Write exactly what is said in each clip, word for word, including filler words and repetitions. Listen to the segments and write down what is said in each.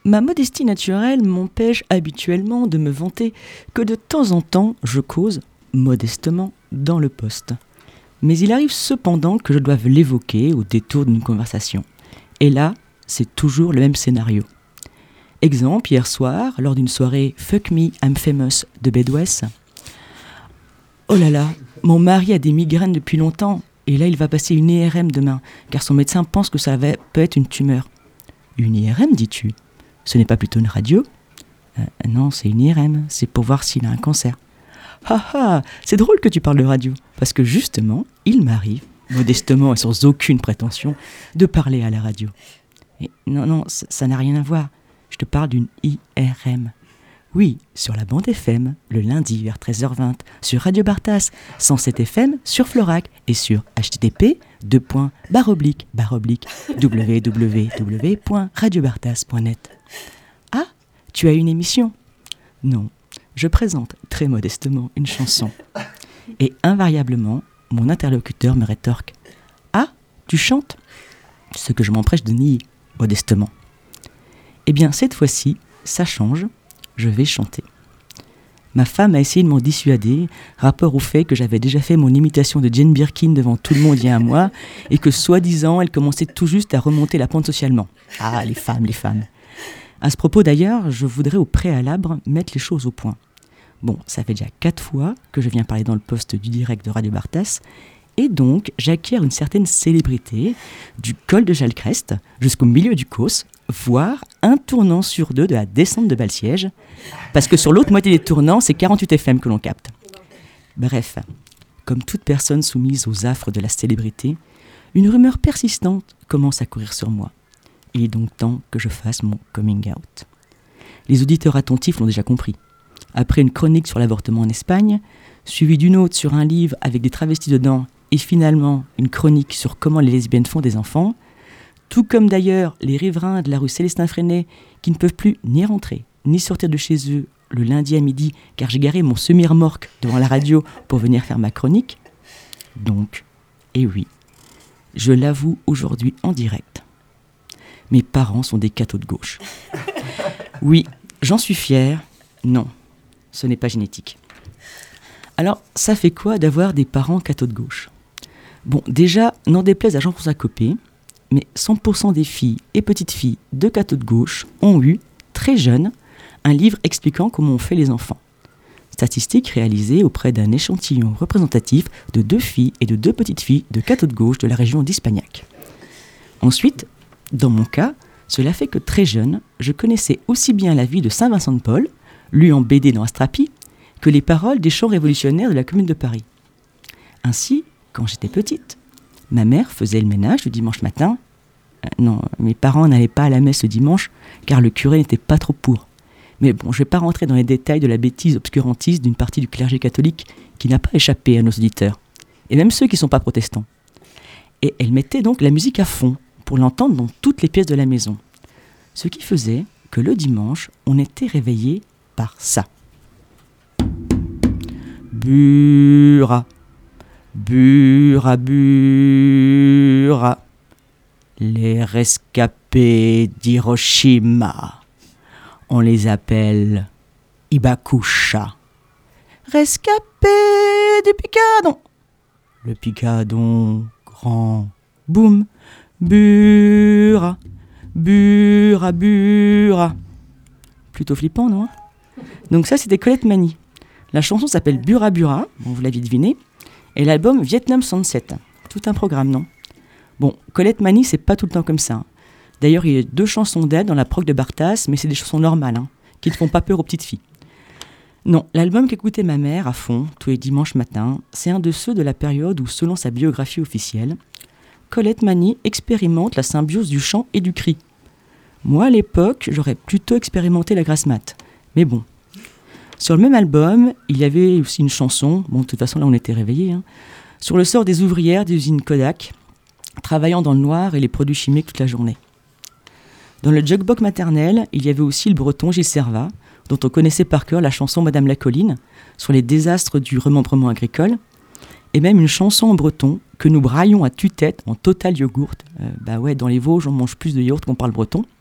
ma modestie naturelle m'empêche habituellement de me vanter que de temps en temps je cause, modestement, dans le poste. Mais il arrive cependant que je doive l'évoquer au détour d'une conversation. Et là, c'est toujours le même scénario. Exemple, hier soir, lors d'une soirée Fuck Me, I'm Famous de Bedoues. Oh là là, mon mari a des migraines depuis longtemps et là il va passer une I R M demain car son médecin pense que ça va, peut être une tumeur. Une I R M, dis-tu ? Ce n'est pas plutôt une radio ? euh, Non, c'est une I R M, c'est pour voir s'il a un cancer. Ha ha, c'est drôle que tu parles de radio parce que justement, il m'arrive, modestement et sans aucune prétention, de parler à la radio. Et non, non, ça, ça n'a rien à voir. Je te parle d'une I R M. Oui, sur la bande F M, le lundi vers treize heures vingt, sur Radio Bartas, cent sept F M, sur Florac et sur h t t p deux points barre oblique barre oblique w w w point radio bartas point net. Ah, tu as une émission ? Non, je présente très modestement une chanson. Et invariablement, mon interlocuteur me rétorque : Ah, tu chantes ? Ce que je m'empresse de nier modestement. Eh bien, cette fois-ci, ça change. Je vais chanter. Ma femme a essayé de m'en dissuader, rapport au fait que j'avais déjà fait mon imitation de Jane Birkin devant tout le monde il y a un mois, et que soi-disant, elle commençait tout juste à remonter la pente socialement. Ah, les femmes, les femmes. À ce propos d'ailleurs, je voudrais au préalable mettre les choses au point. Bon, ça fait déjà quatre fois que je viens parler dans le poste du direct de Radio Bartas, et donc j'acquiers une certaine célébrité du col de Jalcrest jusqu'au milieu du Causse, voire un tournant sur deux de la descente de Balsiège, parce que sur l'autre moitié des tournants, c'est quarante-huit F M que l'on capte. Bref, comme toute personne soumise aux affres de la célébrité, une rumeur persistante commence à courir sur moi. Il est donc temps que je fasse mon coming out. Les auditeurs attentifs l'ont déjà compris. Après une chronique sur l'avortement en Espagne, suivie d'une autre sur un livre avec des travestis dedans, et finalement une chronique sur comment les lesbiennes font des enfants, tout comme d'ailleurs les riverains de la rue Célestin Freinet qui ne peuvent plus ni rentrer, ni sortir de chez eux le lundi à midi car j'ai garé mon semi-remorque devant la radio pour venir faire ma chronique. Donc, eh oui, je l'avoue aujourd'hui en direct. Mes parents sont des cathos de gauche. Oui, j'en suis fier. Non, ce n'est pas génétique. Alors, ça fait quoi d'avoir des parents cathos de gauche ? Bon, déjà, n'en déplaise à Jean-François Copé, mais cent pour cent des filles et petites filles de cathos de gauche ont eu, très jeunes, un livre expliquant comment on fait les enfants. Statistique réalisée auprès d'un échantillon représentatif de deux filles et de deux petites filles de cathos de gauche de la région d'Hispagnac. Ensuite, dans mon cas, cela fait que très jeune, je connaissais aussi bien la vie de Saint Vincent de Paul, lu en B D dans Astrapi, que les paroles des chants révolutionnaires de la Commune de Paris. Ainsi, quand j'étais petite, ma mère faisait le ménage le dimanche matin. Euh, non, mes parents n'allaient pas à la messe le dimanche, car le curé n'était pas trop pour. Mais bon, je ne vais pas rentrer dans les détails de la bêtise obscurantiste d'une partie du clergé catholique qui n'a pas échappé à nos auditeurs, et même ceux qui ne sont pas protestants. Et elle mettait donc la musique à fond, pour l'entendre dans toutes les pièces de la maison. Ce qui faisait que le dimanche, on était réveillé par ça. Bura, bura, bura, les rescapés d'Hiroshima, on les appelle Ibakusha. Rescapés du Picadon, le Picadon grand, boum, bura, bura, bura. Plutôt flippant, non ? Donc ça, c'était Colette Mani. La chanson s'appelle Bura Bura, bon, vous l'aviez deviné, et l'album Vietnam Sunset. Tout un programme, non ? Bon, Colette Mani, c'est pas tout le temps comme ça. D'ailleurs, il y a deux chansons d'elle dans la prog de Bartas, mais c'est des chansons normales, hein, qui ne font pas peur aux petites filles. Non, l'album qu'écoutait ma mère à fond, tous les dimanches matins, c'est un de ceux de la période où, selon sa biographie officielle, Colette Mani expérimente la symbiose du chant et du cri. Moi, à l'époque, j'aurais plutôt expérimenté la grasse mat. Mais bon. Sur le même album, il y avait aussi une chanson, bon, de toute façon, là, on était réveillés, hein, sur le sort des ouvrières des usines Kodak, travaillant dans le noir et les produits chimiques toute la journée. Dans le jukebox maternel, il y avait aussi le breton Gilles Servat, dont on connaissait par cœur la chanson Madame la Colline, sur les désastres du remembrement agricole, et même une chanson en breton que nous braillons à tue-tête en total yogourt. Euh, bah ouais, dans les Vosges, on mange plus de yaourt qu'on parle breton.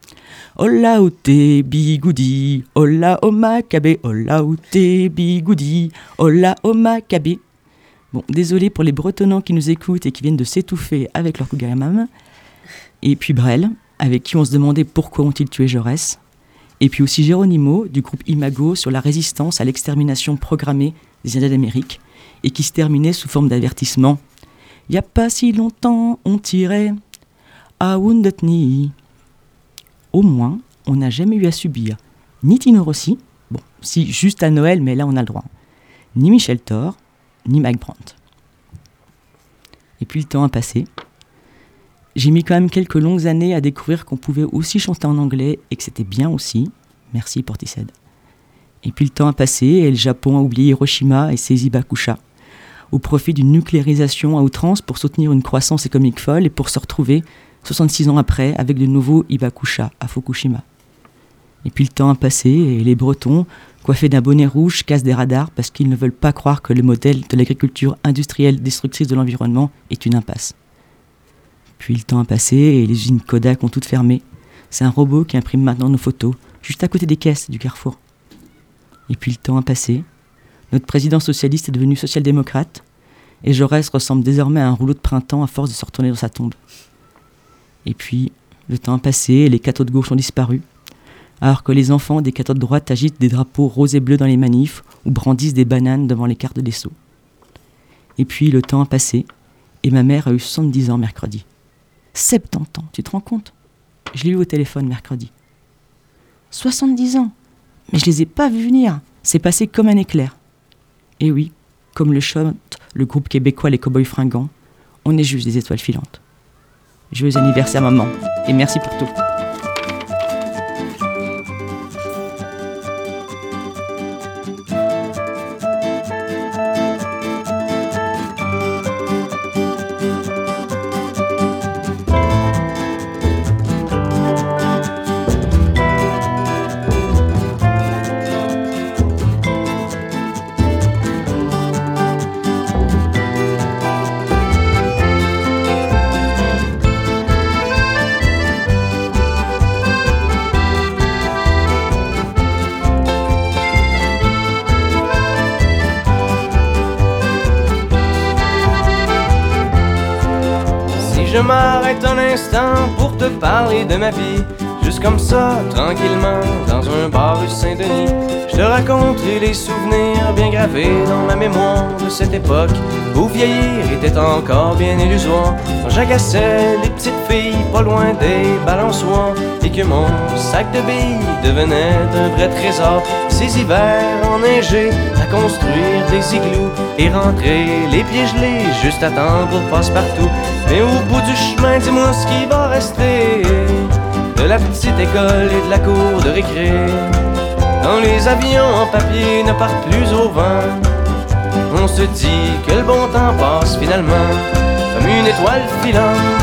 Hola ote bigoudi, hola o macabe, hola ote bigoudi, hola o macabe. Bon, désolé pour les Bretonnants qui nous écoutent et qui viennent de s'étouffer avec leur Kougaramam. Et puis Brel, avec qui on se demandait pourquoi ont-ils tué Jaurès. Et puis aussi Geronimo, du groupe Imago, sur la résistance à l'extermination programmée des Indiens d'Amérique, et qui se terminait sous forme d'avertissement. Y a pas si longtemps, on tirait à Wounded Knee. Au moins, on n'a jamais eu à subir ni Tino Rossi, bon, si juste à Noël, mais là on a le droit, ni Michel Thor, ni Mike Brandt. Et puis le temps a passé. J'ai mis quand même quelques longues années à découvrir qu'on pouvait aussi chanter en anglais et que c'était bien aussi. Merci Portishead. Et puis le temps a passé et le Japon a oublié Hiroshima et ses Hibakusha, au profit d'une nucléarisation à outrance pour soutenir une croissance économique folle et pour se retrouver soixante-six ans après avec de nouveaux Hibakusha à Fukushima. Et puis le temps a passé et les Bretons, coiffés d'un bonnet rouge, cassent des radars parce qu'ils ne veulent pas croire que le modèle de l'agriculture industrielle destructrice de l'environnement est une impasse. Puis le temps a passé et les usines Kodak ont toutes fermé. C'est un robot qui imprime maintenant nos photos, juste à côté des caisses du Carrefour. Et puis le temps a passé. Notre président socialiste est devenu social-démocrate et Jaurès ressemble désormais à un rouleau de printemps à force de se retourner dans sa tombe. Et puis, le temps a passé et les cathos de gauche ont disparu, alors que les enfants des cathos de droite agitent des drapeaux roses et bleus dans les manifs ou brandissent des bananes devant les cartes des sceaux. Et puis, le temps a passé et ma mère a eu soixante-dix ans mercredi. soixante-dix ans, tu te rends compte ? Je l'ai eu au téléphone mercredi. soixante-dix ans, mais je les ai pas vus venir. C'est passé comme un éclair. Et oui, comme le chante le groupe québécois Les Cowboys Fringants, on est juste des étoiles filantes. Joyeux anniversaire maman, et merci pour tout. Je m'arrête un instant pour te parler de ma vie, juste comme ça, tranquillement, dans un bar rue Saint-Denis. Je te raconterai les souvenirs bien gravés dans ma mémoire de cette époque où vieillir était encore bien illusoire. Quand j'agaçais les petites filles pas loin des balançoires et que mon sac de billes devenait un vrai trésor. Ces hivers enneigés à construire des igloos et rentrer les pieds gelés juste à temps pour passe-partout. Mais au bout du chemin, dis-moi ce qui va rester de la petite école et de la cour de récré. Quand les avions en papier ne partent plus au vent, on se dit que le bon temps passe finalement comme une étoile filante.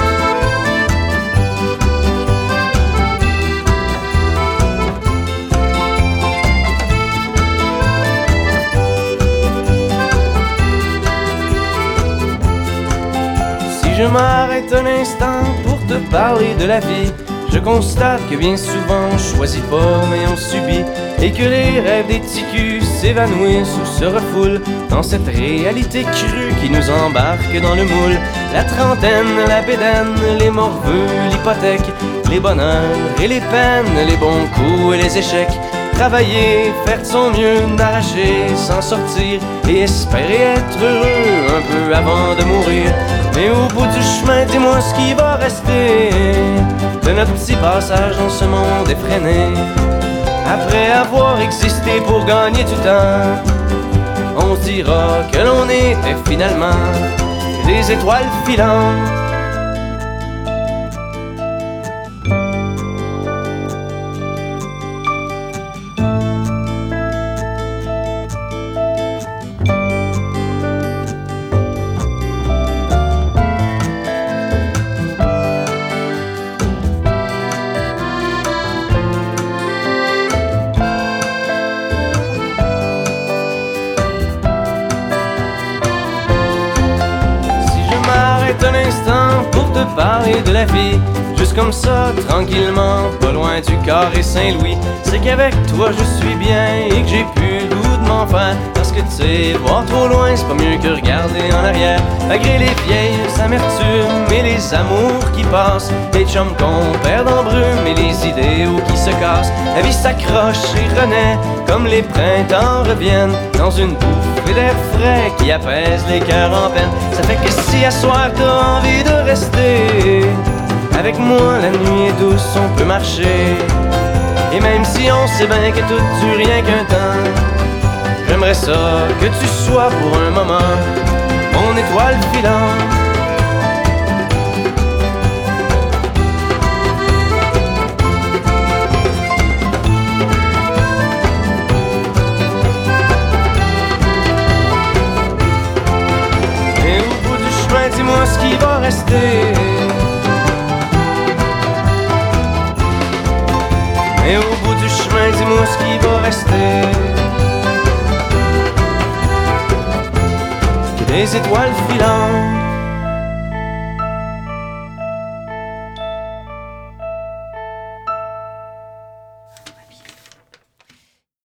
Je m'arrête un instant pour te parler de la vie. Je constate que bien souvent on choisit pas mais on subit, et que les rêves des ticus s'évanouissent ou se refoulent dans cette réalité crue qui nous embarque dans le moule. La trentaine, la bédaine, les morveux, l'hypothèque, les bonheurs et les peines, les bons coups et les échecs. Travailler, faire de son mieux, n'arracher, s'en sortir et espérer être heureux un peu avant de mourir. Mais au bout du chemin, dis-moi ce qui va rester de notre petit passage dans ce monde effréné. Après avoir existé pour gagner du temps, on se dira que l'on était finalement des étoiles filantes. Un instant parler de la vie, juste comme ça, tranquillement, pas loin du carré Saint-Louis. C'est qu'avec toi je suis bien et que j'ai plus le goût de m'en faire. Parce que tu sais, voir trop loin, c'est pas mieux que regarder en arrière. Malgré les vieilles amertumes et les amours qui passent, les chums qu'on perd en brume et les idéaux qui se cassent, la vie s'accroche et renaît comme les printemps reviennent dans une bouffée d'air frais qui apaise les cœurs en peine. Ça fait que si à soir t'as envie de rester avec moi, la nuit est douce, on peut marcher. Et même si on sait bien que tout dure rien qu'un temps, j'aimerais ça que tu sois pour un moment mon étoile filante. Et au bout du chemin, dis-moi ce qui va rester. Et au bout du chemin, dis-moi ce qui va rester. Que des étoiles filantes.